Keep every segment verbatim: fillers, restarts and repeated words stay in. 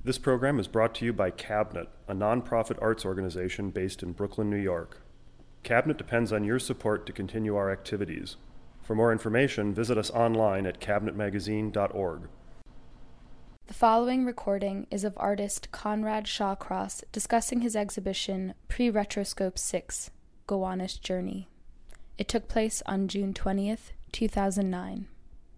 This program is brought to you by Cabinet, a nonprofit arts organization based in Brooklyn, New York. Cabinet depends on your support to continue our activities. For more information, visit us online at cabinet magazine dot org. The following recording is of artist Conrad Shawcross discussing his exhibition Pre-Retroscope six, Gowanus Journey. It took place on June twentieth, two thousand nine.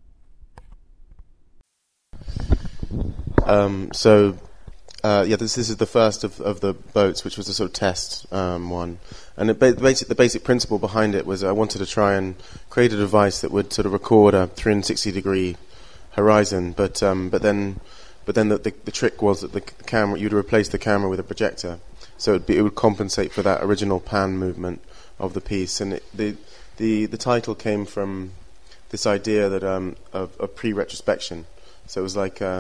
Um, so, uh, yeah, this, this is the first of, of the boats, which was a sort of test um, one. And it ba- the, basic, the basic principle behind it was I wanted to try and create a device that would sort of record a three hundred sixty degree horizon, but um, but then but then the, the, the trick was that the camera, you'd replace the camera with a projector, so it'd be, it would compensate for that original pan movement of the piece. And it, the the the title came from this idea that um, of, of pre-retrospection. So it was like. Uh,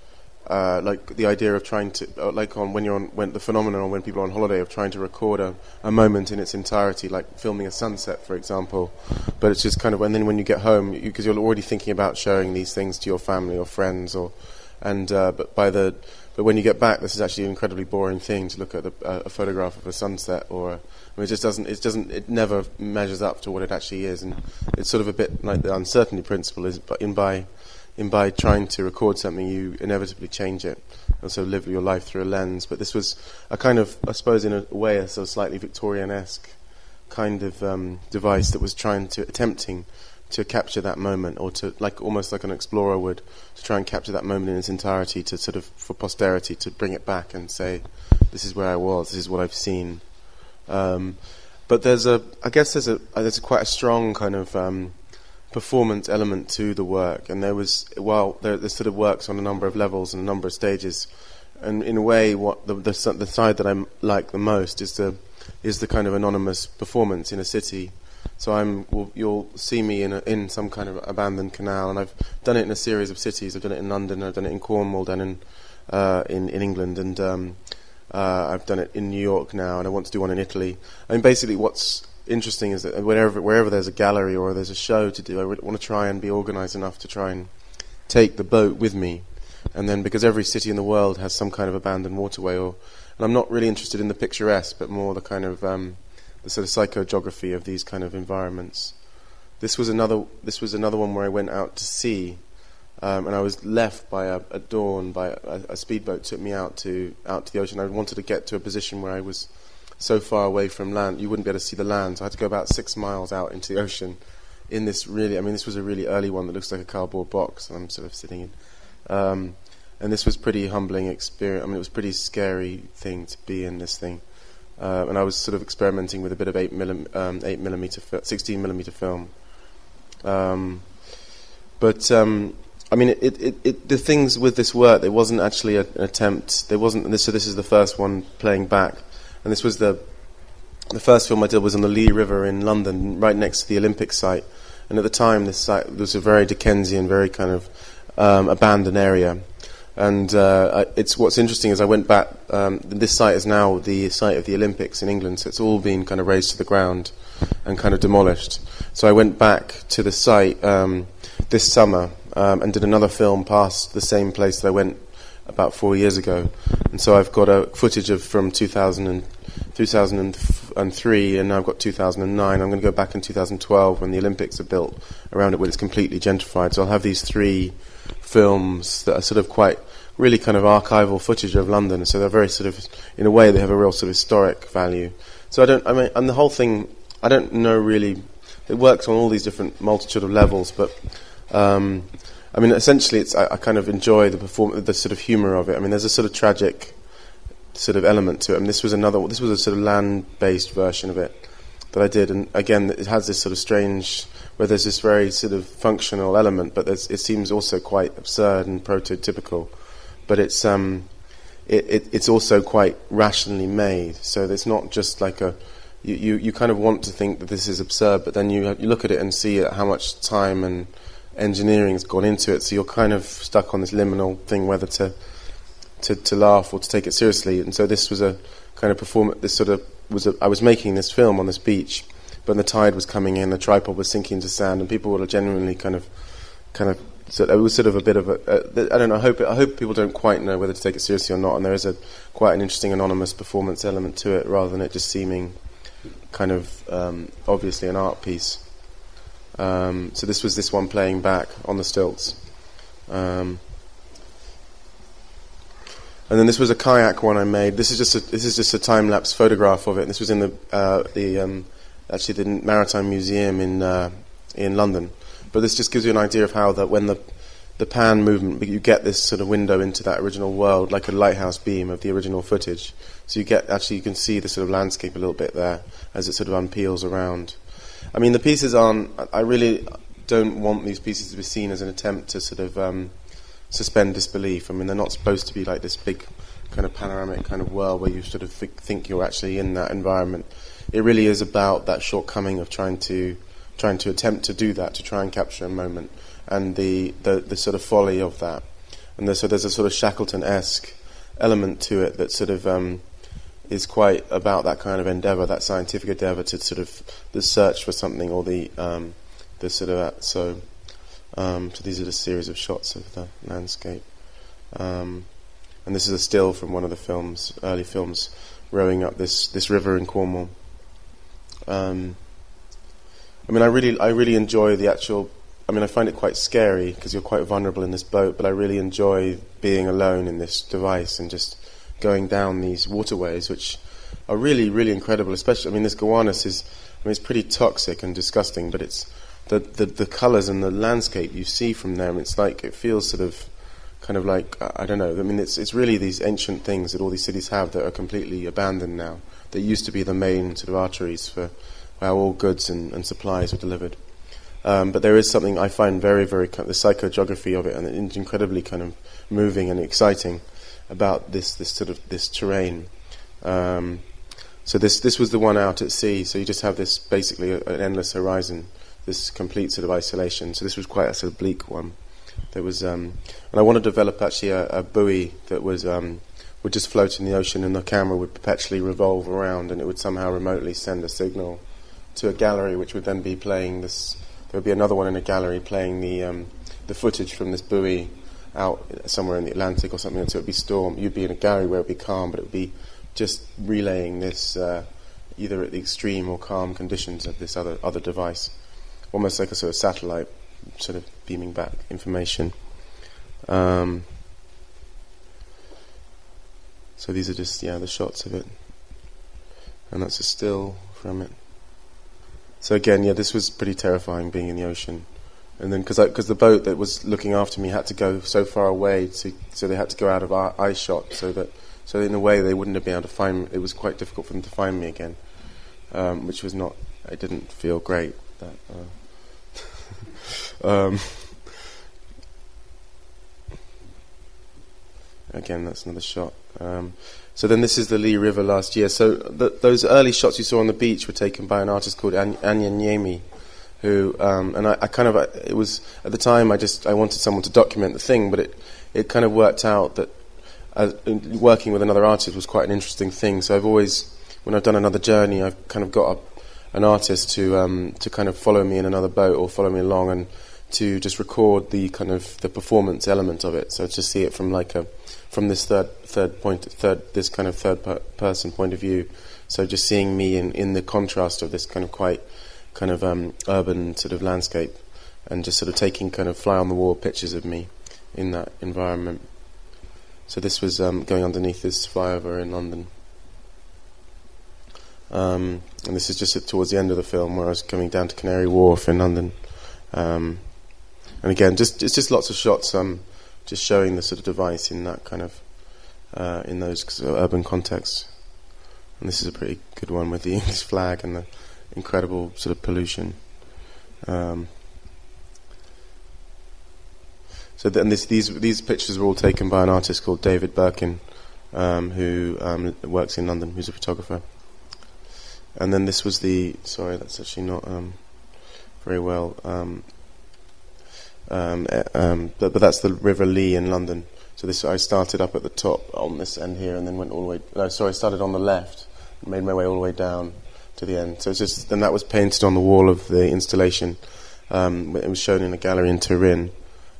Uh, like the idea of trying to, uh, like on when you're on, when the phenomenon on when people are on holiday of trying to record a, a moment in its entirety, like filming a sunset, for example. But it's just kind of, and then when you get home, because you, you're already thinking about showing these things to your family or friends, or, and uh, but by the, but when you get back, this is actually an incredibly boring thing to look at a, a photograph of a sunset, or a, I mean, it just doesn't, it doesn't, it never measures up to what it actually is, and it's sort of a bit like the uncertainty principle is, but in by. In by trying to record something, you inevitably change it, and so live your life through a lens. But this was a kind of, I suppose, in a way, a sort of slightly Victorian-esque kind of um, device that was trying to, attempting to capture that moment, or to, like almost like an explorer would, to try and capture that moment in its entirety, to sort of, for posterity, to bring it back and say, this is where I was, this is what I've seen. Um, but there's a, I guess there's a, there's a quite a strong kind of um, performance element to the work, and there was, well, there, there sort of works on a number of levels and a number of stages, and in a way, what the the, the side that I like the most is the is the kind of anonymous performance in a city. So I'm, well, you'll see me in a, in some kind of abandoned canal, and I've done it in a series of cities. I've done it in London, I've done it in Cornwall, done in uh, in in England, and um, uh, I've done it in New York now, and I want to do one in Italy. I mean, basically, what's interesting is that wherever wherever there's a gallery or there's a show to do, I would want to try and be organised enough to try and take the boat with me, and then because every city in the world has some kind of abandoned waterway, or and I'm not really interested in the picturesque, but more the kind of um, the sort of psychogeography of these kind of environments. This was another this was another one where I went out to sea, um, and I was left by a, at dawn by a, a speedboat took me out to out to the ocean. I wanted to get to a position where I was so far away from land, you wouldn't be able to see the land. So I had to go about six miles out into the ocean in this really, I mean, this was a really early one that looks like a cardboard box and I'm sort of sitting in. Um, and this was pretty humbling experience. I mean, it was a pretty scary thing to be in this thing. Uh, and I was sort of experimenting with a bit of eight, millim, um, eight millimeter, fi- sixteen millimeter film. Um, but, um, I mean, it, it, it, it, the things with this work, there wasn't actually a, an attempt, there wasn't, this, so this is the first one playing back. And this was the the first film I did was on the Lee River in London, right next to the Olympic site. And at the time, this site was a very Dickensian, very kind of um, abandoned area. And uh, I, it's what's interesting is I went back. Um, this site is now the site of the Olympics in England, so it's all been kind of razed to the ground and kind of demolished. So I went back to the site um, this summer um, and did another film past the same place that I went about four years ago. And so I've got a footage of from two thousand and two thousand three, and now I've got two thousand nine. I'm going to go back in two thousand twelve when the Olympics are built around it, when it's completely gentrified. So I'll have these three films that are sort of quite, really kind of archival footage of London. So they're very sort of, in a way, they have a real sort of historic value. So I don't, I mean, and the whole thing, I don't know really, it works on all these different multitude of levels, but um, I mean, essentially, it's I, I kind of enjoy the perform, the sort of humour of it. I mean, there's a sort of tragic sort of element to it. I mean, this was another. This was a sort of land-based version of it that I did, and again, it has this sort of strange, where there's this very sort of functional element, but there's, it seems also quite absurd and prototypical. But it's um, it, it it's also quite rationally made. So it's not just like a. You, you, you kind of want to think that this is absurd, but then you you look at it and see how much time and engineering has gone into it. So you're kind of stuck on this liminal thing whether to. To, to laugh or to take it seriously, and so this was a kind of performance. This sort of was a, I was making this film on this beach, but the tide was coming in, the tripod was sinking to sand, and people were genuinely kind of, kind of so it was sort of a bit of a, a I don't know. I hope it, I hope people don't quite know whether to take it seriously or not. And there is a quite an interesting anonymous performance element to it, rather than it just seeming kind of um, obviously an art piece. Um, so this was this one playing back on the stilts. Um, and then this was a kayak one I made. This is just a, this is just a time lapse photograph of it. This was in the uh, the um, actually the Maritime Museum in uh, in London. But this just gives you an idea of how that when the the pan movement, you get this sort of window into that original world, like a lighthouse beam of the original footage. So you get actually you can see the sort of landscape a little bit there as it sort of unpeels around. I mean, the pieces aren't. I really don't want these pieces to be seen as an attempt to sort of um, suspend disbelief. I mean, they're not supposed to be like this big kind of panoramic kind of world where you sort of th- think you're actually in that environment. It really is about that shortcoming of trying to trying to attempt to do that, to try and capture a moment, and the, the, the sort of folly of that. And there's, so there's a sort of Shackleton-esque element to it that sort of um, is quite about that kind of endeavour, that scientific endeavour to sort of the search for something, or the um, the sort of that. So, um, so these are the series of shots of the landscape. Um, and this is a still from one of the films, early films, rowing up this, this river in Cornwall. Um, I mean, I really, I really enjoy the actual. I mean, I find it quite scary because you're quite vulnerable in this boat. But I really enjoy being alone in this device and just going down these waterways, which are really, really incredible. Especially, I mean, this Gowanus is. I mean, it's pretty toxic and disgusting. But it's the the, the colours and the landscape you see from there. It's like it feels sort of, kind of like I don't know. I mean, it's it's really these ancient things that all these cities have that are completely abandoned now. That used to be the main sort of arteries for how all goods and, and supplies were delivered. Um, but there is something I find very, very, the psychogeography of it, and it's incredibly kind of moving and exciting about this, this sort of, this terrain. Um, so this, this was the one out at sea, so you just have this, basically a, an endless horizon, this complete sort of isolation. So this was quite a sort of bleak one. There was, um, and I want to develop actually a, a buoy that was, um, would just float in the ocean, and the camera would perpetually revolve around, and it would somehow remotely send a signal to a gallery, which would then be playing this. There would be another one in a gallery playing the um, the footage from this buoy out somewhere in the Atlantic or something. And so it would be storm. You'd be in a gallery where it would be calm, but it would be just relaying this uh, either at the extreme or calm conditions of this other other device, almost like a sort of satellite, sort of beaming back information. Um, so these are just yeah the shots of it, and that's a still from it. So again, yeah, this was pretty terrifying, being in the ocean, and then because because the boat that was looking after me had to go so far away, to, so they had to go out of our eye shot, so that so in a way they wouldn't have been able to find me. It was quite difficult for them to find me again, um, which was not. It didn't feel great. That, uh, um, again, that's another shot. Um, So then this is the Lee River last year. So the, those early shots you saw on the beach were taken by an artist called An- Anya Nyemi, who, um, and I, I kind of, it was, at the time I just, I wanted someone to document the thing, but it, it kind of worked out that uh, working with another artist was quite an interesting thing. So I've always, when I've done another journey, I've kind of got a, an artist to um, to kind of follow me in another boat or follow me along and to just record the kind of the performance element of it. So to see it from like a, from this third third point, third this kind of third per person point of view. So just seeing me in, in the contrast of this kind of quite kind of um, urban sort of landscape, and just sort of taking kind of fly on the wall pictures of me in that environment. So this was um, going underneath this flyover in London. Um, and this is just towards the end of the film where I was coming down to Canary Wharf in London. Um, and again, just it's just lots of shots. Um, just showing the sort of device in that kind of, uh, in those sort of urban contexts. And this is a pretty good one with the English flag and the incredible sort of pollution. Um, so then this, these these pictures were all taken by an artist called David Birkin, um, who um, works in London, who's a photographer. And then this was the, sorry, that's actually not um, very well... Um, Um, um, but, but that's the River Lee in London. So this I started up at the top on this end here, and then went all the way. No, sorry, I started on the left, and made my way all the way down to the end. So it's just then that was painted on the wall of the installation. Um, it was shown in a gallery in Turin,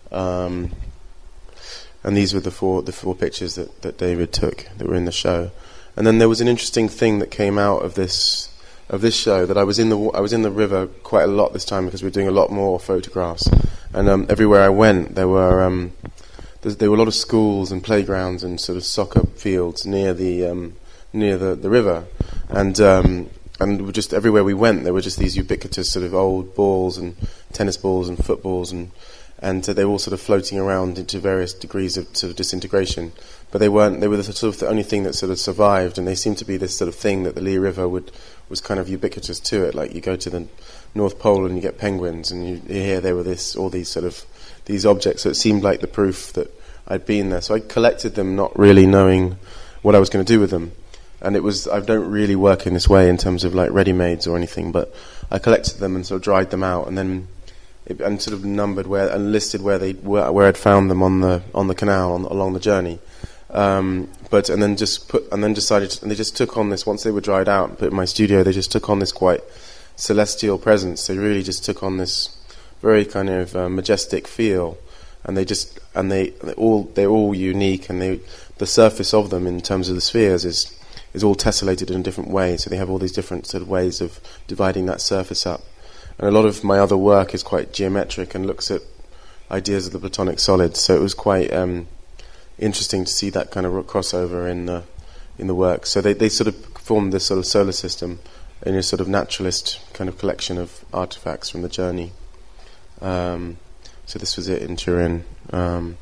Um, and these were the four the four pictures that, that David took that were in the show. And then there was an interesting thing that came out of this of this show, that I was in the I was in the river quite a lot this time because we were doing a lot more photographs. And um, everywhere I went, there were um, there were a lot of schools and playgrounds and sort of soccer fields near the um, near the, the river, and um, and just everywhere we went, there were just these ubiquitous sort of old balls and tennis balls and footballs, and and uh, they were all sort of floating around into various degrees of sort of disintegration. But they weren't. They were the sort of the only thing that sort of survived, and they seemed to be this sort of thing that the Lee River would was kind of ubiquitous to it. Like you go to the North Pole and you get penguins, and you, you hear there were this all these sort of these objects. So it seemed like the proof that I'd been there. So I collected them, not really knowing what I was going to do with them. And it was I don't really work in this way in terms of like ready-mades or anything, but I collected them and sort of dried them out, and then it, and sort of numbered where and listed where they were, where I'd found them on the on the canal on, along the journey. Um, but and then just put and then decided to, and they just took on this once they were dried out and put in my studio. They just took on this quite celestial presence. They really just took on this very kind of uh, majestic feel, and they just and they they all they're all unique, and they the surface of them in terms of the spheres is is all tessellated in a different way. So they have all these different sort of ways of dividing that surface up. And a lot of my other work is quite geometric and looks at ideas of the Platonic solids. So it was quite um, interesting to see that kind of crossover in the in the work. So they, they sort of formed this sort of solar system in a sort of naturalist kind of collection of artifacts from the journey. Um, so this was it in Turin. Um,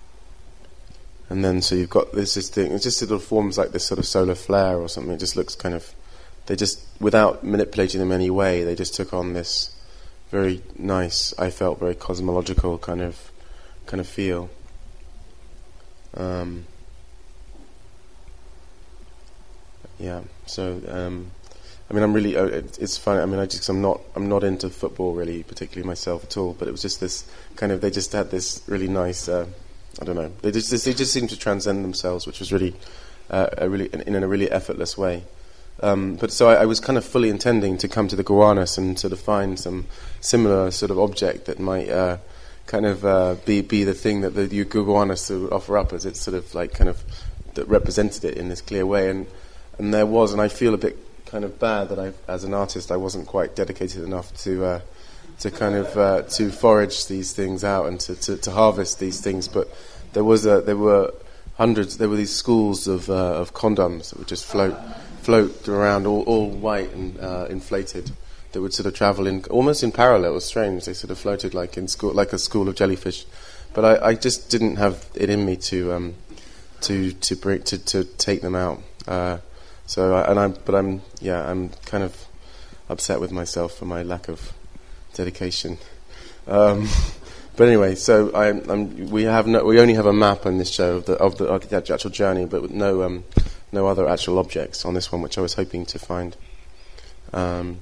and then so you've got this, this thing, it just sort of forms like this sort of solar flare or something. It just looks kind of, they just, without manipulating them in any way, they just took on this very nice, I felt very cosmological kind of kind of feel. Um, yeah, so um, I mean, I'm really. Uh, it, it's funny. I mean, I just I'm not I'm not into football really, particularly myself at all. But it was just this kind of. They just had this really nice. Uh, I don't know. They just they just seemed to transcend themselves, which was really, uh, a really in, in a really effortless way. Um, but so I, I was kind of fully intending to come to the Gowanus and sort of find some similar sort of object that might uh, kind of uh, be be the thing that the Gowanus would offer up as it's sort of like kind of that represented it in this clear way. And and there was, and I feel a bit kind of bad that I, as an artist, I wasn't quite dedicated enough to uh, to kind of uh, to forage these things out and to, to, to harvest these things. But there was a, there were hundreds, there were these schools of uh, of condoms that would just float float around, all, all white and uh, inflated, that would sort of travel in almost in parallel. It was strange. They sort of floated like in school, like a school of jellyfish. But I, I just didn't have it in me to um, to to bring to, to take them out. Uh, So I, and I'm, but I'm, yeah, I'm kind of upset with myself for my lack of dedication. Um, but anyway, so I, I'm, we have no, we only have a map on this show of the of the, of the actual journey, but with no um, no other actual objects on this one, which I was hoping to find. Um,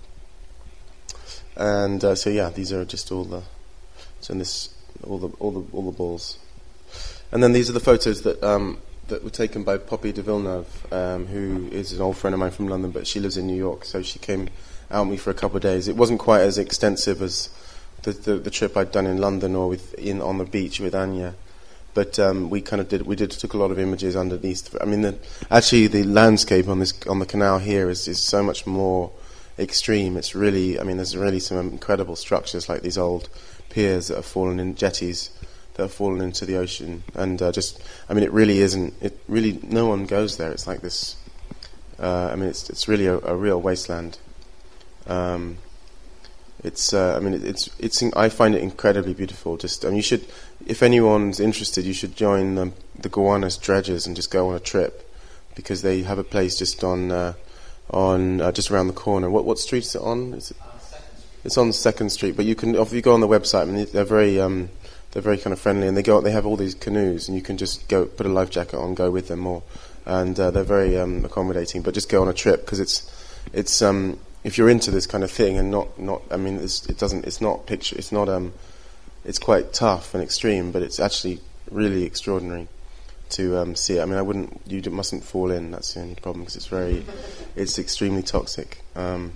and uh, so yeah, these are just all the, so in this all the all the all the balls, and then these are the photos that. Um, that were taken by Poppy de Villeneuve, um, who is an old friend of mine from London, but she lives in New York, so she came out with me for a couple of days. It wasn't quite as extensive as the, the, the trip I'd done in London or with in on the beach with Anya, but um, we kind of did we did took a lot of images underneath. I mean, the, actually, the landscape on this on the canal here is, is so much more extreme. It's really, I mean, there's really some incredible structures like these old piers that have fallen in jetties. That have fallen into the ocean, and uh, just, I mean, it really isn't. It really, no one goes there. It's like this. Uh, I mean, it's it's really a, a real wasteland. Um, it's, uh, I mean, it, it's it's. I find it incredibly beautiful. Just, I mean, you should, if anyone's interested, you should join the, the Gowanus dredgers and just go on a trip, because they have a place just on uh, on uh, just around the corner. What what street is it on? Is it? Uh, it's on Second Street, but you can, if you go on the website, I mean, they're very. Um, They're very kind of friendly, and they go. They have all these canoes, and you can just go put a life jacket on, go with them more, and uh, they're very um, accommodating. But just go on a trip, because it's it's um, if you're into this kind of thing and not not. I mean, it's, it doesn't. It's not picture. It's not um. It's quite tough and extreme, but it's actually really extraordinary to um, see it. I mean, I wouldn't. You mustn't fall in. That's the only problem, because it's very. It's extremely toxic. Um,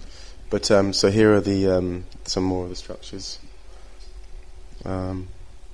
but um, so here are the um, some more of the structures. Um,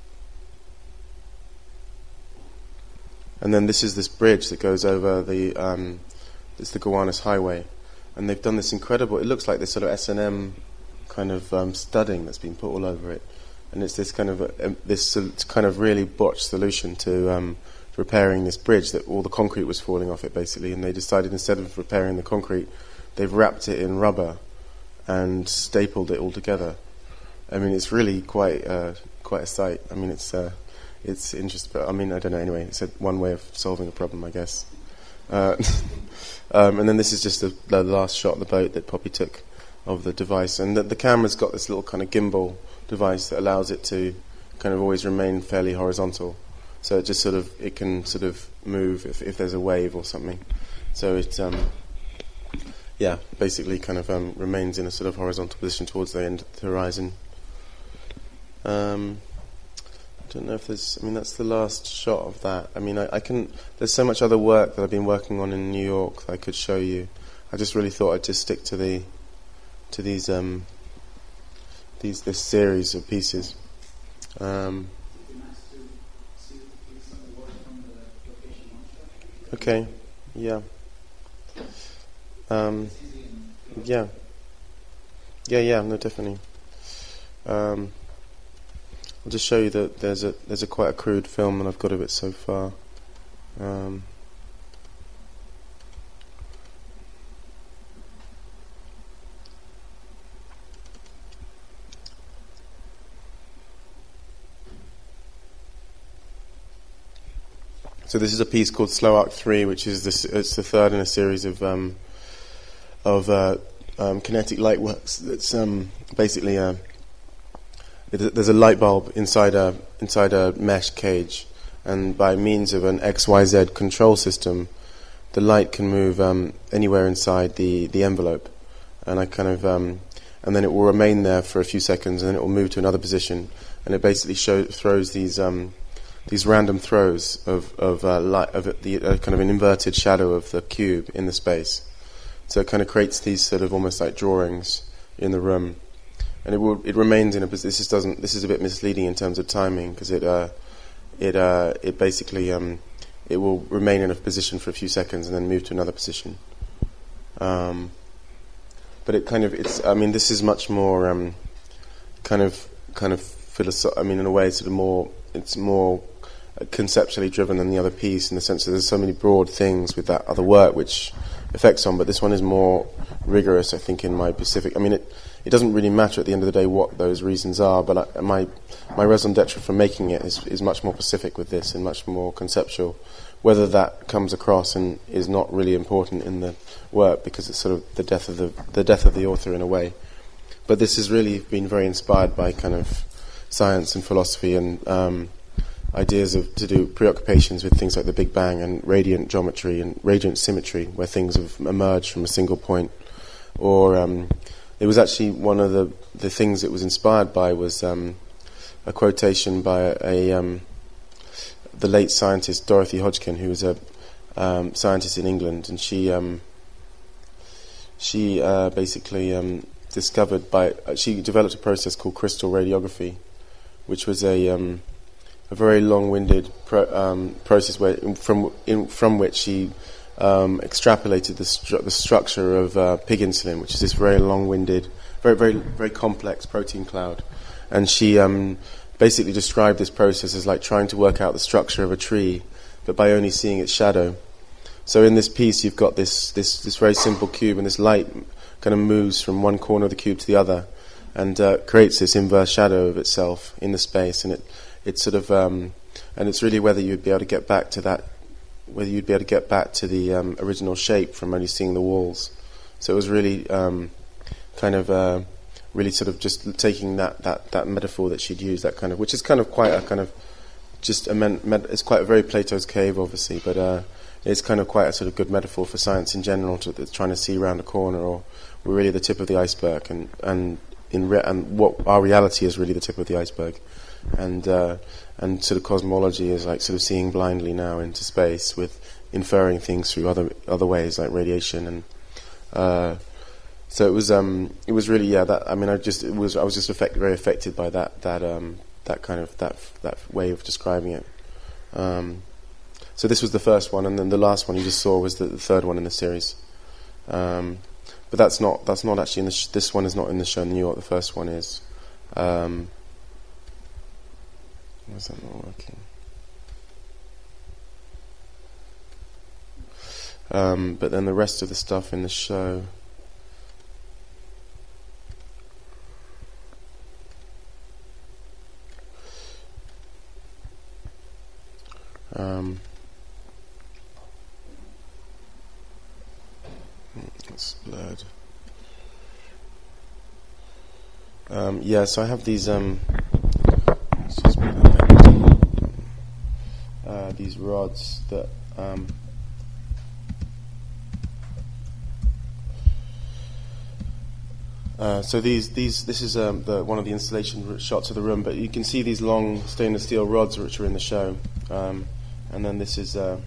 and then this is this bridge that goes over the um, it's the Gowanus Highway, and they've done this incredible. It looks like this sort of S and M kind of um, studding that's been put all over it, and it's this kind of uh, this uh, kind of really botched solution to um, repairing this bridge that all the concrete was falling off it basically, and they decided instead of repairing the concrete, they've wrapped it in rubber and stapled it all together. I mean, it's really quite uh, quite a sight. I mean, it's uh, it's interesting. But I mean, I don't know. Anyway, it's a, one way of solving a problem, I guess. Uh, um, and then this is just the, the last shot of the boat that Poppy took of the device, and the, the camera's got this little kind of gimbal device that allows it to kind of always remain fairly horizontal. So it just sort of it can sort of move if, if there's a wave or something. So it um, yeah, basically kind of um, remains in a sort of horizontal position towards the end of the horizon. Um, I don't know if there's. I mean, that's the last shot of that. I mean, I, I can. There's so much other work that I've been working on in New York that I could show you. I just really thought I'd just stick to the to these um, these this series of pieces. Um, okay. Yeah. Um, yeah. Yeah. Yeah. No, definitely. Um, I'll just show you that there's a there's a quite a crude film that I've got of it so far. Um, so this is a piece called Slow Arc three, which is this. It's the third in a series of um, of uh, um, kinetic light works. That's um, basically a There's a light bulb inside a inside a mesh cage, and by means of an X Y Z control system, the light can move um, anywhere inside the, the envelope, and I kind of um, and then it will remain there for a few seconds, and then it will move to another position, and it basically show, throws these um, these random throws of of uh, light of the uh, kind of an inverted shadow of the cube in the space, so it kind of creates these sort of almost like drawings in the room. And it will. It remains in a position. This is doesn't. This is a bit misleading in terms of timing because it. Uh, it. Uh, it basically. Um, it will remain in a position for a few seconds and then move to another position. Um, but it kind of. It's. I mean, this is much more. Um, kind of. Kind of philosoph- I mean, in a way, sort of more. It's more conceptually driven than the other piece in the sense that there's so many broad things with that other work which affects on. But this one is more rigorous, I think, in my specific. I mean, it. It doesn't really matter at the end of the day what those reasons are, but I, my my raison d'etre for making it is, is much more specific with this and much more conceptual. Whether that comes across and is not really important in the work because it's sort of the death of the the death of the author in a way. But this has really been very inspired by kind of science and philosophy and um, ideas of to do preoccupations with things like the Big Bang and radiant geometry and radiant symmetry, where things have emerged from a single point, or um, it was actually one of the, the things it was inspired by was um, a quotation by a, a um, the late scientist Dorothy Hodgkin, who was a um, scientist in England, and she um, she uh, basically um, discovered by uh, she developed a process called crystal radiography, which was a um, a very long-winded pro, um, process where in, from in, from which she Um, extrapolated the, stru- the structure of uh, pig insulin, which is this very long-winded, very, very, very complex protein cloud. And she um, basically described this process as like trying to work out the structure of a tree, but by only seeing its shadow. So in this piece, you've got this, this, this very simple cube, and this light kind of moves from one corner of the cube to the other, and uh, creates this inverse shadow of itself in the space. And it, it's sort of, um, and it's really whether you'd be able to get back to that. Whether you'd be able to get back to the um, original shape from only seeing the walls. So it was really um, kind of uh, really sort of just taking that, that, that metaphor that she'd used, that kind of, which is kind of quite a kind of just a men, med, it's quite a very Plato's cave, obviously, but uh, it's kind of quite a sort of good metaphor for science in general, to, that's trying to see around a corner, or we're really the tip of the iceberg, and and in re- and what our reality is really the tip of the iceberg, and uh, and sort of cosmology is like sort of seeing blindly now into space with inferring things through other other ways like radiation, and uh, so it was um it was really yeah that I mean I just it was I was just affect, very affected by that that um that kind of that that way of describing it. Um, So this was the first one, and then the last one you just saw was the, the third one in the series. Um, but that's not that's not actually in the sh- this one is not in the show in New York. The first one is. Um, why is that not working? Um, but then the rest of the stuff in the show. Um, it's blurred. Um, yeah, so I have these. Um, let's just put that back. Uh, these rods that. Um, Uh, so these, these, this is um, the, one of the installation shots of the room, but you can see these long stainless steel rods which are in the show, um, and then this is uh,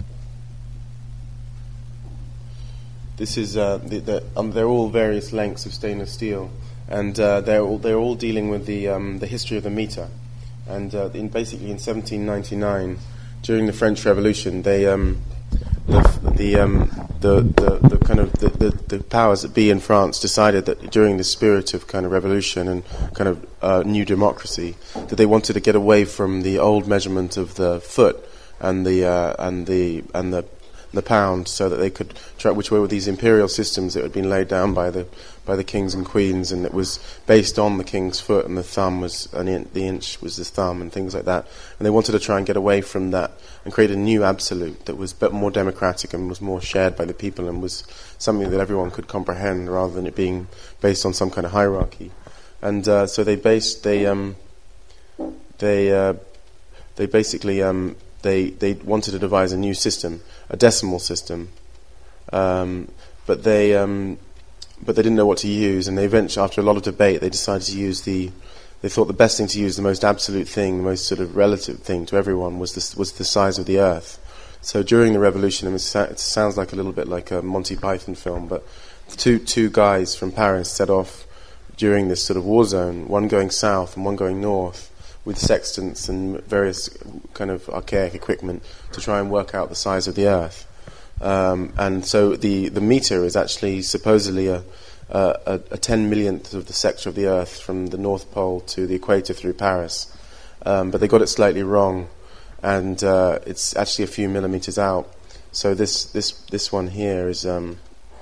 this is uh, the, the, um, they're all various lengths of stainless steel, and uh, they're all they're all dealing with the um, the history of the meter, and uh, in basically in seventeen ninety-nine, during the French Revolution, they um, the the, um, the the the kind of the, the, the powers that be in France decided that during the spirit of kind of revolution and kind of uh, new democracy, that they wanted to get away from the old measurement of the foot and the uh, and the and the the pound, so that they could try, which were these imperial systems that had been laid down by the by the kings and queens, and it was based on the king's foot, and the thumb was an in, the inch was the thumb, and things like that. And they wanted to try and get away from that and create a new absolute that was a bit more democratic and was more shared by the people and was something that everyone could comprehend, rather than it being based on some kind of hierarchy. And uh, so they based they um, they uh, they basically um, they they wanted to devise a new system, a decimal system, um, but they um, but they didn't know what to use, and they eventually, after a lot of debate, they decided to use the. They thought the best thing to use, the most absolute thing, the most sort of relative thing to everyone, was the, was the size of the Earth. So during the revolution, and it sounds like a little bit like a Monty Python film, but two two guys from Paris set off during this sort of war zone, one going south and one going north, with sextants and various kind of archaic equipment to try and work out the size of the Earth. Um, and so the, the meter is actually supposedly a, a, a, a ten millionth of the sector of the Earth from the North Pole to the equator through Paris. Um, but they got it slightly wrong, and uh, it's actually a few millimeters out. So this this this one here is um,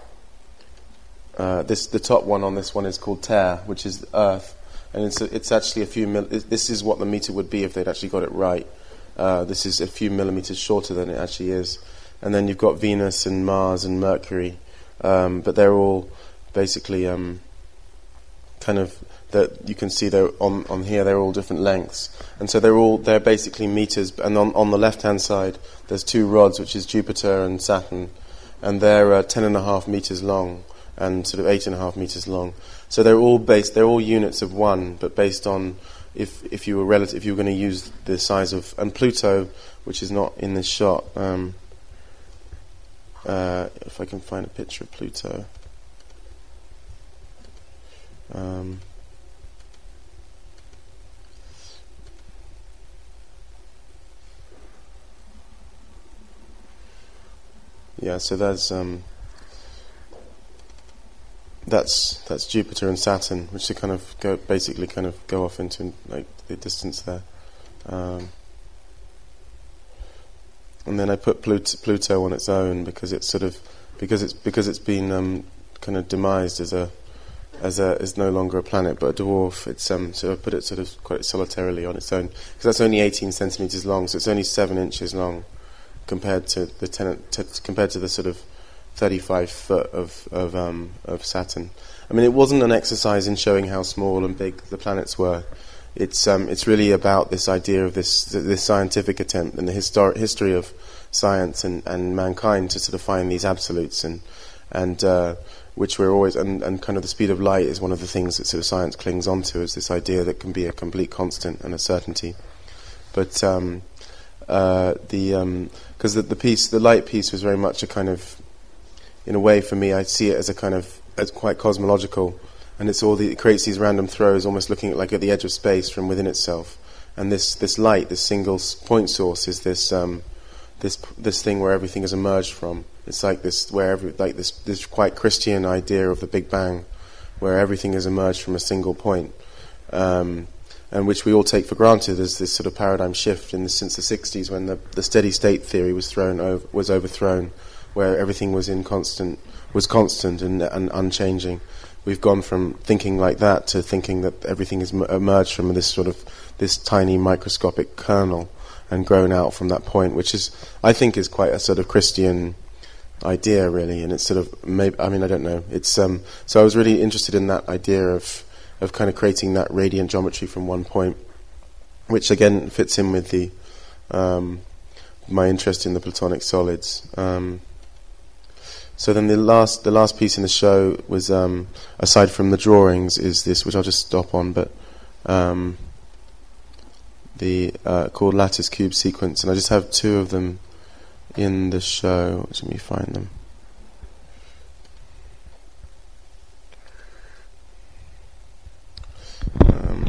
uh, this the top one on this one is called Terre, which is Earth. And it's a, it's actually a few mil. This is what the meter would be if they'd actually got it right. Uh, this is a few millimeters shorter than it actually is. And then you've got Venus and Mars and Mercury, um, but they're all basically um, kind of that you can see they're on on here. They're all different lengths, and so they're all they're basically meters. And on on the left hand side, there's two rods, which is Jupiter and Saturn, and they're uh, ten and a half meters long and sort of eight and a half meters long. So they're all based. They're all units of one, but based on if if you were relative, if you were going to use the size of and Pluto, which is not in this shot. Um, uh, if I can find a picture of Pluto. Um, yeah. So there's. Um, That's that's Jupiter and Saturn, which they kind of go basically kind of go off into like the distance there, um, and then I put Pluto, Pluto on its own because it's sort of because it's because it's been um, kind of demised as a as a is no longer a planet but a dwarf. It's um so I put it sort of quite solitarily on its own because that's only eighteen centimeters long, so it's only seven inches long compared to the ten to, compared to the sort of thirty-five foot of of, um, of Saturn. I mean, it wasn't an exercise in showing how small and big the planets were. It's um, it's really about this idea of this this scientific attempt and the histor- history of science and, and mankind to sort of find these absolutes and and uh, which we're always and, and kind of the speed of light is one of the things that sort of science clings onto, is this idea that can be a complete constant and a certainty. But um, uh, the because um, the, the piece the light piece was very much a kind of, in a way, for me, I see it as a kind of as quite cosmological, and it's all the, it creates these random throws, almost looking at, like at the edge of space from within itself. And this this light, this single point source, is this um, this this thing where everything has emerged from. It's like this where every, like this this quite Christian idea of the Big Bang, where everything has emerged from a single point, um, and which we all take for granted as this sort of paradigm shift in the, since the sixties, when the, the steady state theory was thrown over, was overthrown, where everything was in constant was constant and, and unchanging. We've gone from thinking like that to thinking that everything has m- emerged from this sort of this tiny microscopic kernel and grown out from that point, which is, I think, is quite a sort of Christian idea, really. And it's sort of, maybe, I mean, I don't know. It's um, so I was really interested in that idea of of kind of creating that radiant geometry from one point, which again fits in with the um, my interest in the Platonic solids. Um, So then the last the last piece in the show was, um, aside from the drawings, is this, which I'll just stop on, but um, the uh, called lattice cube sequence, and I just have two of them in the show. Let me find them. Um,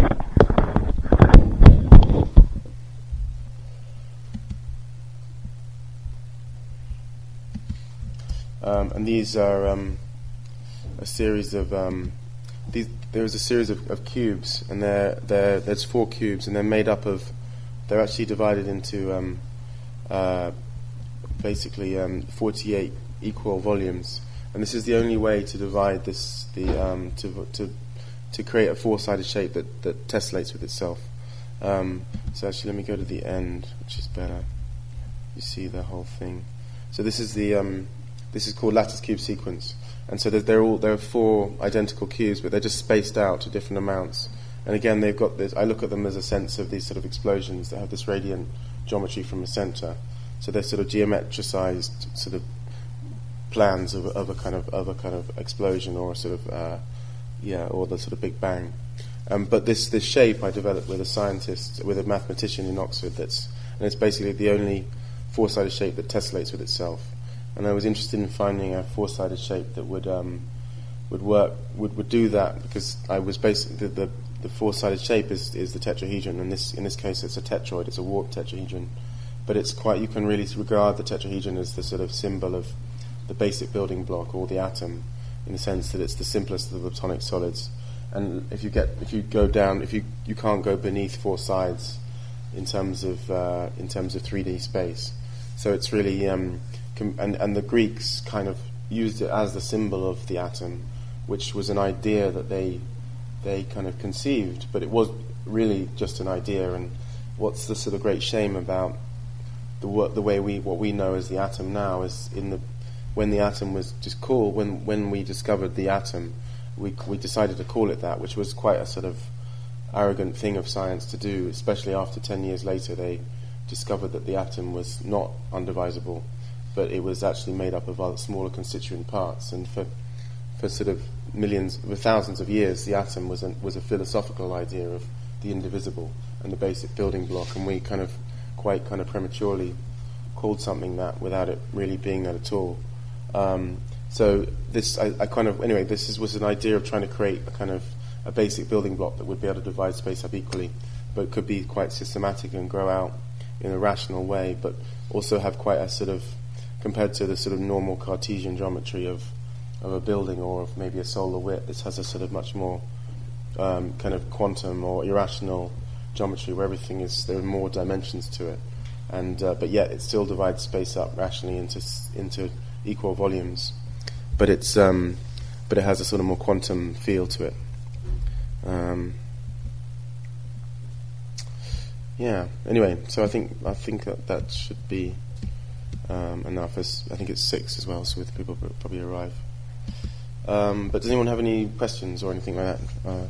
Um, and these are um, a series of um, these. There's a series of, of cubes, and they're, they're, there's four cubes, and they're made up of. They're actually divided into um, uh, basically um, forty-eight equal volumes, and this is the only way to divide this the um, to to to create a four-sided shape that, that tessellates with itself. Um, so actually, let me go to the end, which is better. You see the whole thing. So this is the. Um, This is called lattice cube sequence, and so they're all there are four identical cubes, but they're just spaced out to different amounts. And again, they've got this. I look at them as a sense of these sort of explosions that have this radiant geometry from the center. So they're sort of geometricized sort of plans of, of a kind of of a kind of explosion, or a sort of uh, yeah, or the sort of Big Bang. Um, but this this shape I developed with a scientist, with a mathematician in Oxford. That's and it's basically the only four-sided shape that tessellates with itself. And I was interested in finding a four-sided shape that would um, would work, would, would do that, because I was basically the, the, the four-sided shape is, is the tetrahedron, and this in this case it's a tetroid, it's a warped tetrahedron, but it's quite, you can really regard the tetrahedron as the sort of symbol of the basic building block, or the atom, in the sense that it's the simplest of the Platonic solids. And if you get if you go down, if you you can't go beneath four sides in terms of uh, in terms of three D space, so it's really. Um, And, and the Greeks kind of used it as the symbol of the atom, which was an idea that they they kind of conceived, but it was really just an idea. And what's the sort of great shame about the work, the way we what we know as the atom now is in the when the atom was just called when when we discovered the atom, we we decided to call it that, which was quite a sort of arrogant thing of science to do, especially after ten years later they discovered that the atom was not undivisible, but it was actually made up of other smaller constituent parts. And for for sort of millions, for thousands of years, the atom was a, was a philosophical idea of the indivisible and the basic building block, and we kind of quite kind of prematurely called something that without it really being that at all. Um, so this, I, I kind of, anyway, this is, was an idea of trying to create a kind of a basic building block that would be able to divide space up equally, but could be quite systematic and grow out in a rational way, but also have quite a sort of, compared to the sort of normal Cartesian geometry of of a building or of maybe a solar wick, this has a sort of much more um, kind of quantum or irrational geometry where everything is, there are more dimensions to it, and uh, but yet it still divides space up rationally into into equal volumes, but it's um, but it has a sort of more quantum feel to it. Um, yeah. Anyway, so I think I think that that should be. Um, enough. As I think it's six as well, so with people probably arrive. Um, but does anyone have any questions or anything like that? Uh,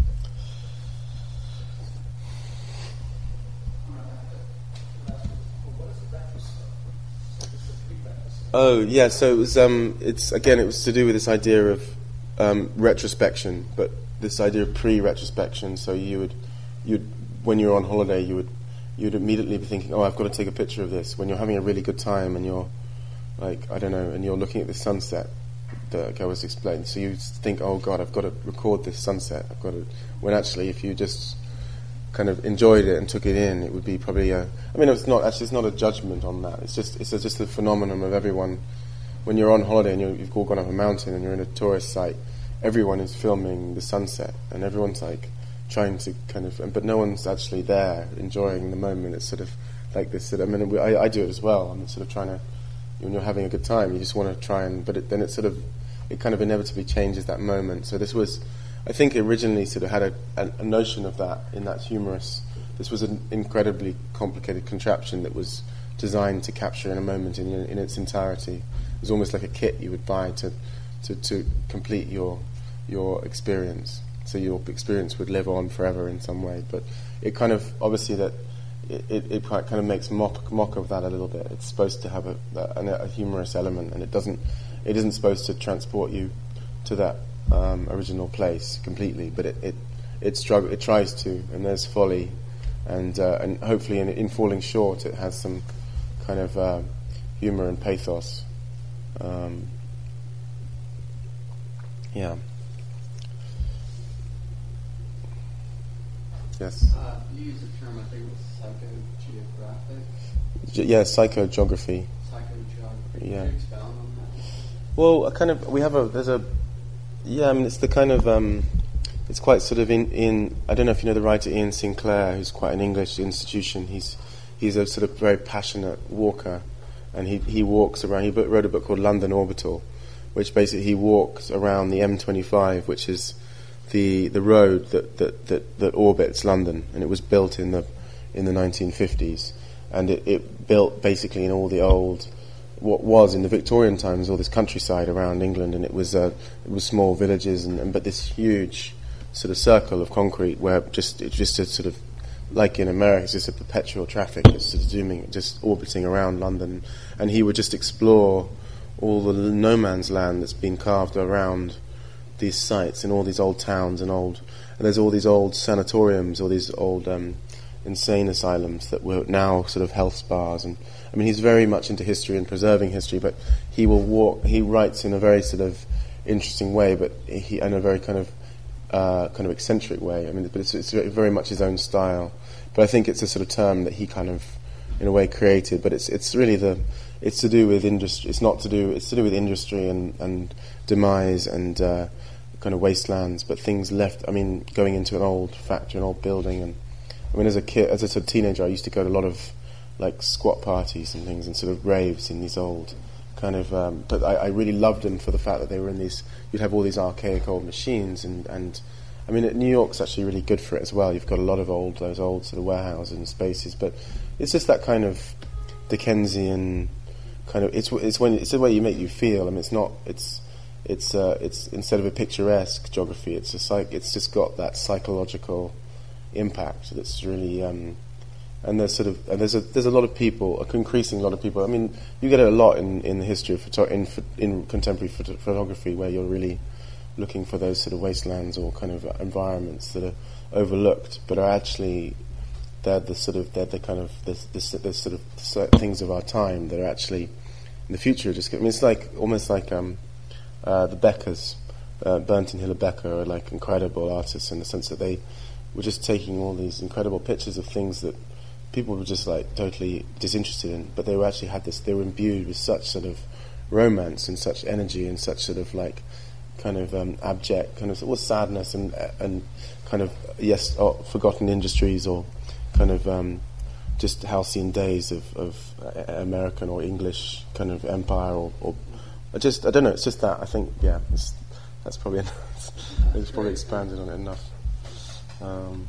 oh yeah, so it was. Um, it's again, it was to do with this idea of um, retrospection, but this idea of pre-retrospection. So you would, you'd when you're on holiday, you would. You'd immediately be thinking, oh, I've got to take a picture of this. When you're having a really good time and you're, like, I don't know, and you're looking at the sunset that I was explaining. So you think, oh, God, I've got to record this sunset. I've got to. When actually, if you just kind of enjoyed it and took it in, it would be probably a. I mean, it's not actually it's not a judgment on that. It's just it's a, just a phenomenon of everyone. When you're on holiday and you're, you've all gone up a mountain and you're in a tourist site, everyone is filming the sunset and everyone's like trying to kind of, but no one's actually there enjoying the moment. It's sort of like this. Sort of, I mean, I, I do it as well. I'm sort of trying to. When you're having a good time, you just want to try and, but it, then it sort of, it kind of inevitably changes that moment. So this was, I think originally sort of had a, a, a notion of that in that humorous, this was an incredibly complicated contraption that was designed to capture in a moment in, in its entirety. It was almost like a kit you would buy to, to, to complete your your experience. So your experience would live on forever in some way. But it kind of, obviously that, It, it, it kind of makes mock mock of that a little bit. It's supposed to have a, a, a humorous element, and it doesn't. It isn't supposed to transport you to that um, original place completely, but it it it, strugg- it tries to. And there's folly, and uh, and hopefully in, in falling short, it has some kind of uh, humor and pathos. Um, yeah. Yes. Uh, you use the term, I think it was psychogeographic. Ge- yeah, psychogeography. Psychogeography. Yeah. Could you expound on that? Well, a kind of we have a there's a yeah. I mean, it's the kind of um, it's quite sort of in, in I don't know if you know the writer Ian Sinclair, who's quite an English institution. He's he's a sort of very passionate walker, and he he walks around. He wrote a book called London Orbital, which basically he walks around the M twenty-five, which is the the road that, that, that, that orbits London, and it was built in the in the nineteen fifties, and it, it built basically in all the old what was in the Victorian times all this countryside around England, and it was uh, it was small villages, and, and but this huge sort of circle of concrete where just it's just a sort of like in America, it's just a perpetual traffic, it's sort of zooming, just orbiting around London, and he would just explore all the no man's land that's been carved around these sites and all these old towns and old, and there's all these old sanatoriums, all these old um, insane asylums that were now sort of health spas. And I mean, he's very much into history and preserving history, but he will walk. He writes in a very sort of interesting way, but he in a very kind of uh, kind of eccentric way. I mean, but it's, it's very much his own style. But I think it's a sort of term that he kind of, in a way, created. But it's it's really the it's to do with industry. It's not to do. It's to do with industry and and demise and. Uh, kind of wastelands, but things left. I mean, going into an old factory, an old building, and I mean, as a kid, as a sort of teenager, I used to go to a lot of like squat parties and things, and sort of raves in these old kind of. Um, but I, I really loved them for the fact that they were in these. You'd have all these archaic old machines, and and I mean, New York's actually really good for it as well. You've got a lot of old those old sort of warehouses and spaces, but it's just that kind of Dickensian kind of. It's it's when it's the way you make you feel. I mean, it's not. It's It's uh, it's instead of a picturesque geography, it's a psych, it's just got that psychological impact that's really um, and there's sort of and there's a there's a lot of people, a increasing lot of people. I mean, you get it a lot in, in the history of photo- in in contemporary photo- photography, where you're really looking for those sort of wastelands or kind of environments that are overlooked, but are actually they're the sort of they're the kind of the, the, the sort of things of our time that are actually in the future. Just I mean, it's like almost like um. Uh, the Beckers, uh, Burnt and Hiller Becker, are like incredible artists in the sense that they were just taking all these incredible pictures of things that people were just like totally disinterested in, but they were actually had this. They were imbued with such sort of romance and such energy and such sort of like kind of um, abject kind of well, sadness and and kind of yes, oh, forgotten industries or kind of um, just halcyon days of, of American or English kind of empire or. or I just, I don't know, it's just that, I think, yeah, it's, that's probably enough. It's probably expanded on it enough. Um,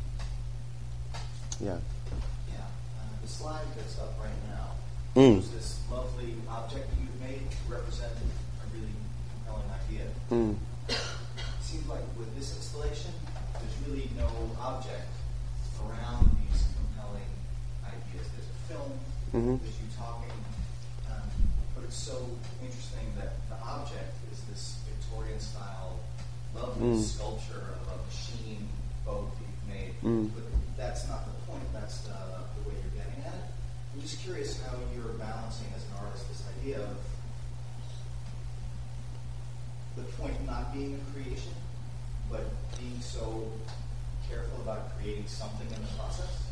yeah. Yeah, uh, the slide that's up right now Mm. shows this lovely object that you've made to represent a really compelling idea. Mm. It seems like with this installation, there's really no object around these compelling ideas. There's a film, Mm-hmm. there's you talking, um, but it's so interesting that the object is this Victorian-style, lovely Mm. sculpture of a machine boat that you've made. Mm. But that's not the point. That's the, the way you're getting at it. I'm just curious how you're balancing as an artist this idea of the point not being a creation, but being so careful about creating something in the process?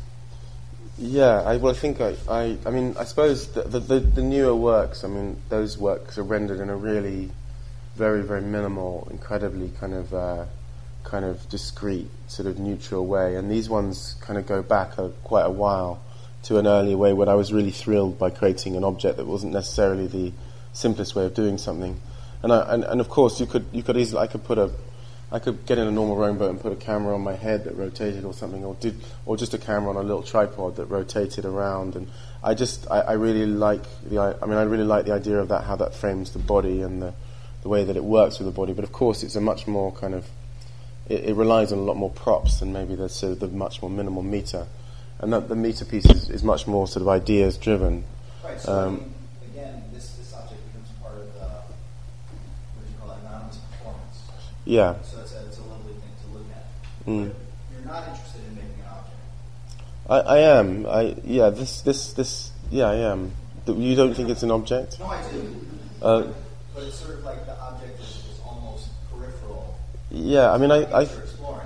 Yeah, I, well, I think I, I, I mean, I suppose the, the, the, the newer works, I mean, those works are rendered in a really very, very minimal, incredibly kind of, uh, kind of discreet, sort of neutral way. And these ones kind of go back a, quite a while to an earlier way when I was really thrilled by creating an object that wasn't necessarily the simplest way of doing something. And I, and, and of course, you could, you could easily, I could put a, I could get in a normal rowboat and put a camera on my head that rotated or something, or did, or just a camera on a little tripod that rotated around. And I just, I, I really like the, I mean, I really like the idea of that, how that frames the body and the, the way that it works with the body. But of course, it's a much more kind of, it, it relies on a lot more props than maybe the sort of the much more minimal meter, and that the meter piece is, is much more sort of ideas driven. Right. So Um, I mean, again, this this object becomes part of the what do you call it, anonymous performance. yeah. So it's a, it's a lovely thing to look at. Mm. But you're not interested in making an object. I, I am. I yeah. This this this yeah. I am. Th- You don't think it's an object? No, I do. Uh, But it's sort of like the object is, is almost peripheral. yeah. I mean, I. I You're exploring.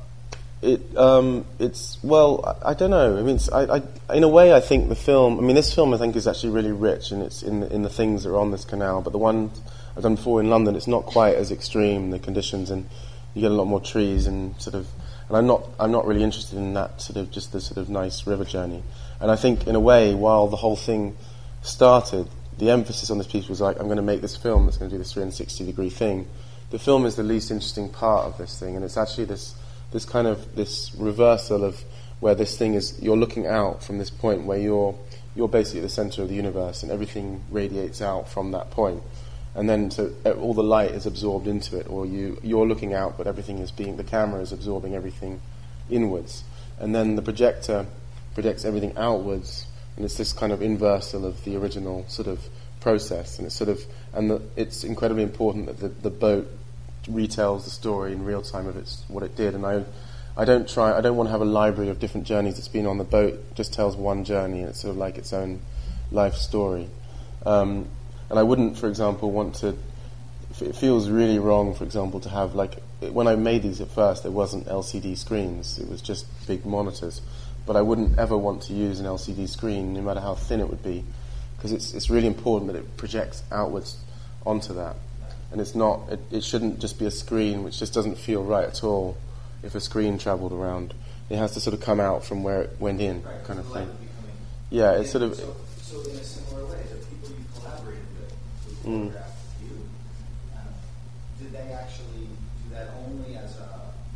It um it's well I, I don't know I mean it's, I, I in a way I think the film I mean this film I think is actually really rich and it's in the, in the things that are on this canal, but the one I've done before in London, it's not quite as extreme, the conditions, and you get a lot more trees and sort of, and I'm not I'm not really interested in that sort of just the sort of nice river journey. And I think in a way, while the whole thing started, the emphasis on this piece was like, I'm going to make this film that's going to do this three hundred sixty degree thing. The film is the least interesting part of this thing, and it's actually this this kind of this reversal of where this thing is, you're looking out from this point where you're you're basically at the center of the universe and everything radiates out from that point, and then so all the light is absorbed into it, or you you're looking out but everything is being, the camera is absorbing everything inwards, and then the projector projects everything outwards, and it's this kind of inversal of the original sort of process, and it's sort of and the, it's incredibly important that the, the boat retells the story in real time of its what it did. And I I don't try I don't want to have a library of different journeys it's been on. The boat it just tells one journey, and it's sort of like its own life story. Um, and I wouldn't, for example, want to, it feels really wrong, for example, to have like, when I made these at first there wasn't L C D screens, it was just big monitors, but I wouldn't ever want to use an L C D screen no matter how thin it would be, because it's it's really important that it projects outwards onto that. And it's not, it, it shouldn't just be a screen, which just doesn't feel right at all if a screen travelled around. It has to sort of come out from where it went in, Right, kind of the thing. light would be coming Yeah, in. it's sort of, So, so in a similar way, the people you collaborated with, who Mm. photographed you, um, did they actually do that only as a,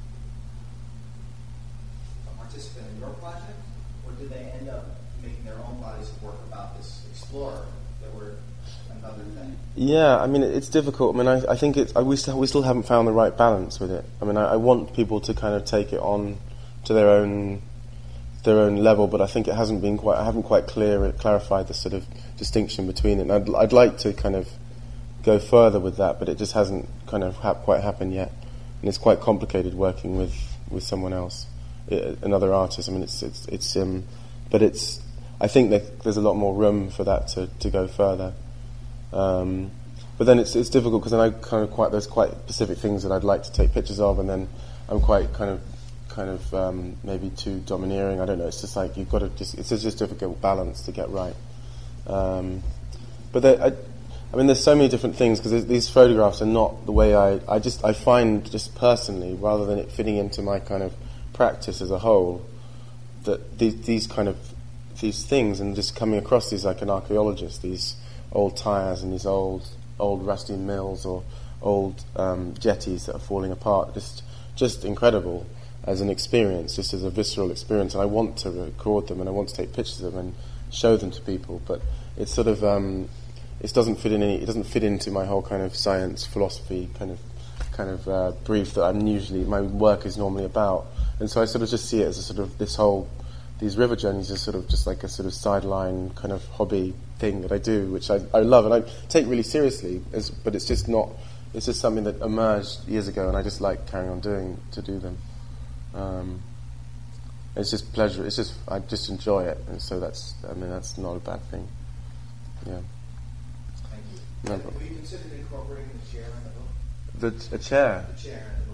a participant in your project, or did they end up making their own bodies of work about this explorer that were another thing? yeah, I mean, it- it's difficult. I mean, I, I think it's, I, we, still, we still haven't found the right balance with it. I mean, I, I want people to kind of take it on to their own their own level, but I think it hasn't been quite, I haven't quite clear clarified the sort of distinction between it. And I'd, I'd like to kind of go further with that, but it just hasn't kind of hap- quite happened yet. And it's quite complicated working with, with someone else, I, another artist. I mean, it's, it's, it's um, but it's, I think that there's a lot more room for that to, to go further. Um, but then it's it's difficult because then I kind of quite there's quite specific things that I'd like to take pictures of, and then I'm quite kind of kind of um, maybe too domineering. I don't know. It's just like you've got to just it's just a difficult balance to get right. Um, but there, I, I mean, there's so many different things because these photographs are not the way I I just I find just personally, rather than it fitting into my kind of practice as a whole, that these these kind of these things and just coming across these like an archaeologist, these old tires and these old old rusty mills or old um, jetties that are falling apart, just just incredible as an experience, just as a visceral experience. And I want to record them and I want to take pictures of them and show them to people, but it's sort of um, it doesn't fit in any it doesn't fit into my whole kind of science philosophy kind of kind of uh, brief that I'm usually my work is normally about. And so I sort of just see it as a sort of this whole these river journeys are sort of just like a sort of sideline kind of hobby thing that I do, which I, I love and I take really seriously, as, but it's just not, it's just something that emerged years ago and I just like carrying on doing, to do them. Um, it's just pleasure, it's just, I just enjoy it, and so that's, I mean, that's not a bad thing. Yeah. Thank you. No Have problem. you considered incorporating the chair in the book? The, a chair? The chair in the book.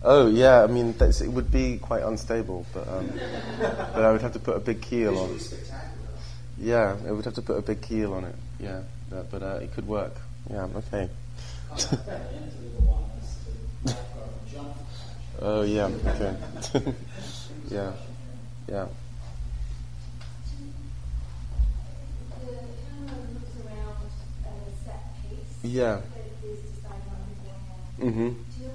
Oh yeah, I mean that's, it would be quite unstable, but um, but I would have to put a big keel on. Yeah, I would have to put a big keel on it. Yeah, but, but uh, it could work. Yeah, okay. Oh yeah, okay. yeah, yeah. Yeah. Mm-hmm.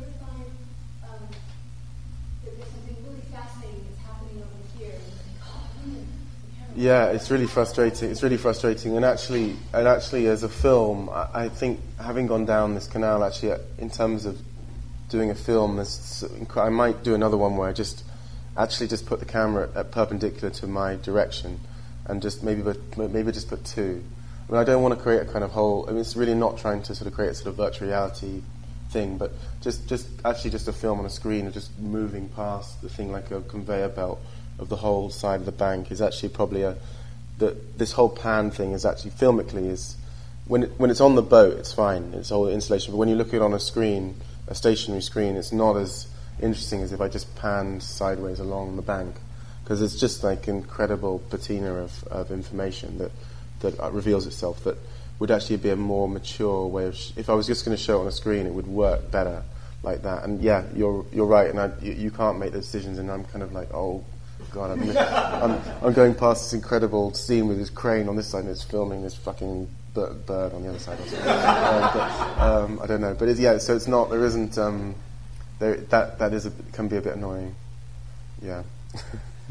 Yeah, it's really frustrating. It's really frustrating, and actually, and actually, as a film, I, I think having gone down this canal, actually, in terms of doing a film, this, I might do another one where I just actually just put the camera at, at perpendicular to my direction, and just maybe, but maybe just put two. I mean, I don't want to create a kind of whole. I mean, it's really not trying to sort of create a sort of virtual reality thing, but just, just actually just a film on a screen and just moving past the thing like a conveyor belt of the whole side of the bank is actually probably a that this whole pan thing is actually filmically is when it, when it's on the boat it's fine, it's all installation, but when you look at it on a screen, a stationary screen, it's not as interesting as if I just panned sideways along the bank, because it's just like incredible patina of, of information that that reveals itself that would actually be a more mature way of sh- if I was just going to show it on a screen it would work better like that. And yeah, you're you're right, and I, you, you can't make those decisions, and I'm kind of like, oh God, I'm, I'm, I'm going past this incredible scene with this crane on this side and it's filming this fucking bird, bird on the other side or something. um, but, um, I don't know. But it's, yeah, so it's not, there isn't, um, there, that that is a, can be a bit annoying. Yeah. mm.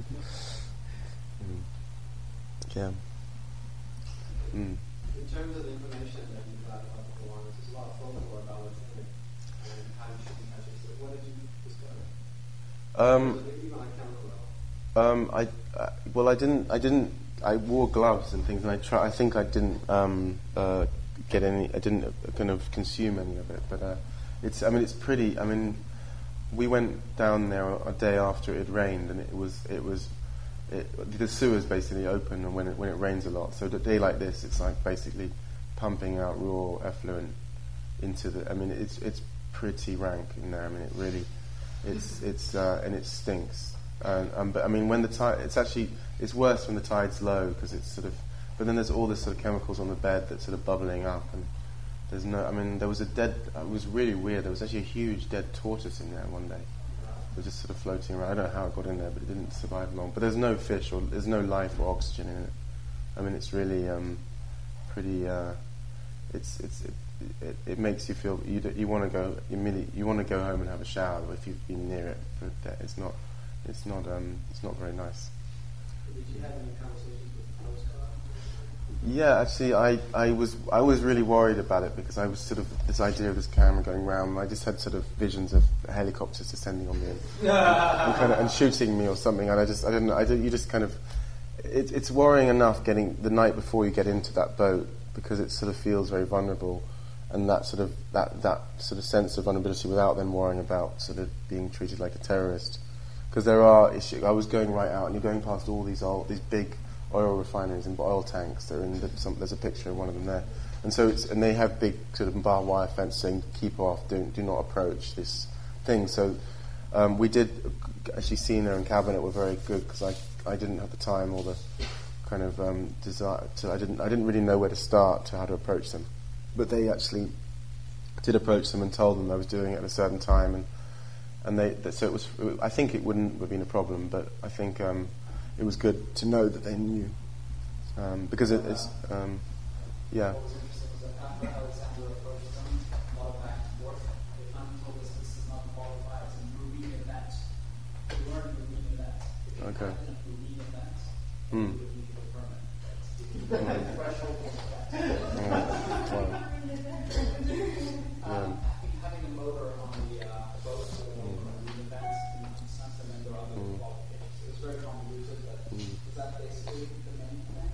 Yeah. Mm. In terms of the information that you got about the Gowanus, there's a lot of folklore about what's in it and how you shouldn't touch it. So what did you discover? Um, Even on a chemical level. Um, I uh, well, I didn't. I didn't. I wore gloves and things, and I try. I think I didn't um, uh, get any. I didn't uh, kind of consume any of it. But uh, it's. I mean, it's pretty. I mean, we went down there a day after it had rained, and it was. It was. It, the sewer's basically open, and when it when it rains a lot. So a day like this, it's like basically pumping out raw effluent into the. I mean, it's it's pretty rank in there. I mean, it really. It's it's uh, and it stinks. And, um, but I mean, when the tide, it's actually it's worse when the tide's low because it's sort of. But then there's all this sort of chemicals on the bed that's sort of bubbling up, and there's no. I mean, there was a dead. It was really weird. There was actually a huge dead tortoise in there one day. It was just sort of floating around. I don't know how it got in there, but it didn't survive long. But there's no fish or there's no life or oxygen in it. I mean, it's really um, pretty. Uh, it's it's it, it, it makes you feel you d- you want to go immediately. You want to go home and have a shower if you've been near it. But it's not. It's not. Um, it's not very nice. Did you have any conversations with the Coast Guard? Yeah, actually, I, I was I was really worried about it because I was sort of this idea of this camera going round. And I just had sort of visions of helicopters descending on me and, and, and kind of and shooting me or something. And I just I didn't. I didn't. You just kind of. It, it's worrying enough getting the night before you get into that boat because it sort of feels very vulnerable, and that sort of that that sort of sense of vulnerability without then worrying about sort of being treated like a terrorist. Because there are issues. I was going right out, and you're going past all these old, these big oil refineries and oil tanks. They're in the, some, there's a picture of one of them there, and so it's, and they have big sort of barbed wire fence saying keep off, do do not approach this thing. So um, we did actually Sina and Cabinet were very good because I I didn't have the time or the kind of um, desire to. I didn't I didn't really know where to start to how to approach them, but they actually did approach them and told them I was doing it at a certain time and. And they, so it was. I think it wouldn't have been a problem, but I think um, it was good to know that they knew, um, because it, it's, um, yeah. What was interesting was that after Alexander approached them, a lot of back and forth. They finally told us this does not qualify as a marine event. We weren't a marine event. If it Okay. happened a marine event, Mm. we would need a permit. That's the threshold was that. Yeah. Wow. Um, I think having a motor on the uh, boat for a marine event makes sense, and then there are other Mm. qualifications. It was very convoluted, but Mm. is that basically the main thing?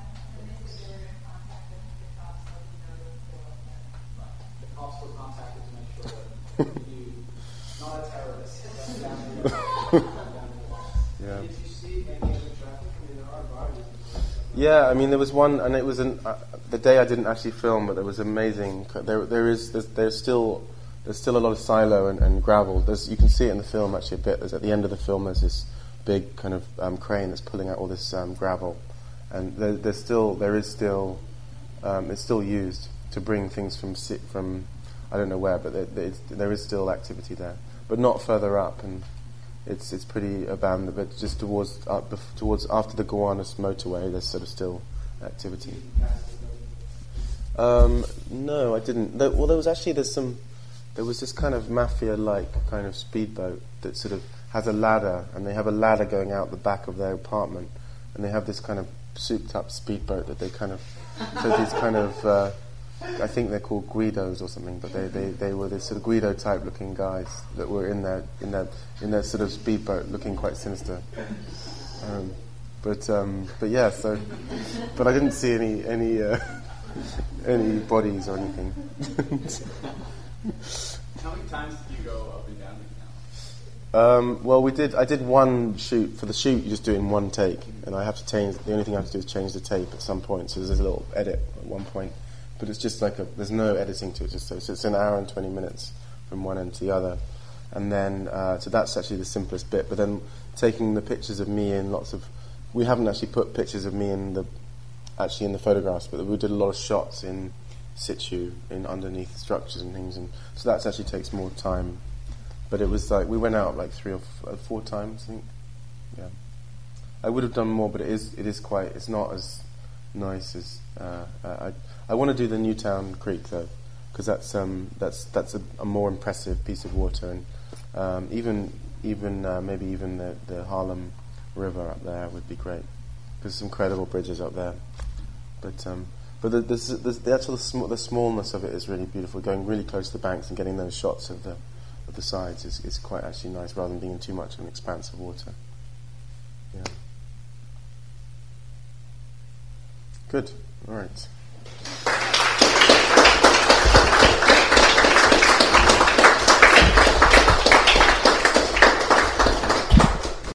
The cops were contacted to make sure that you, not a terrorist, but down the down the line. Yeah. Did you see any other traffic? I mean, there are barges. Yeah, I mean, there was one, and it was an, uh, the day I didn't actually film, but there was amazing. There, there is, there's, there's still there's still a lot of silo and, and gravel. There's, you can see it in the film actually a bit. There's, at the end of the film, there's this big kind of um, crane that's pulling out all this um, gravel, and there, there's still there is still um, it's still used to bring things from si- from I don't know where, but there, there, it's, there is still activity there, but not further up, and it's it's pretty abandoned. But just towards up bef- towards after the Gowanus motorway, there's sort of still activity. Um, no, I didn't. There, well, there was actually there's some. There was this kind of mafia-like kind of speedboat that sort of has a ladder, and they have a ladder going out the back of their apartment, and they have this kind of souped-up speedboat that they kind of. So these kind of. Uh, I think they're called Guidos or something, but they, they, they were this sort of Guido type looking guys that were in their in their in their sort of speedboat, looking quite sinister. Um, but um, but yeah, so but I didn't see any any uh, any bodies or anything. How many times did you go up and down the canal? Um, well, we did. I did one shoot. For the shoot, you just do it in one take, and I have to change. The only thing I have to do is change the tape at some point. So there's a little edit at one point. But it's just like a, there's no editing to it, just so, so it's an hour and twenty minutes from one end to the other, and then uh, so that's actually the simplest bit. But then taking the pictures of me in lots of, we haven't actually put pictures of me in the, actually in the photographs, but we did a lot of shots in situ, in underneath structures and things, and so that actually takes more time. But it was like we went out like three or f- uh, four times, I think. Yeah, I would have done more, but it is it is quite. It's not as nice as uh, uh, I. I want to do the Newtown Creek though, because that's um, that's that's a, a more impressive piece of water, and um, even even uh, maybe even the, the Harlem River up there would be great. There's some incredible bridges up there, but um, but the, the, the, the actual sm- the smallness of it is really beautiful. Going really close to the banks and getting those shots of the of the sides is, is quite actually nice, rather than being in too much of an expanse of water. Yeah. Good. All right.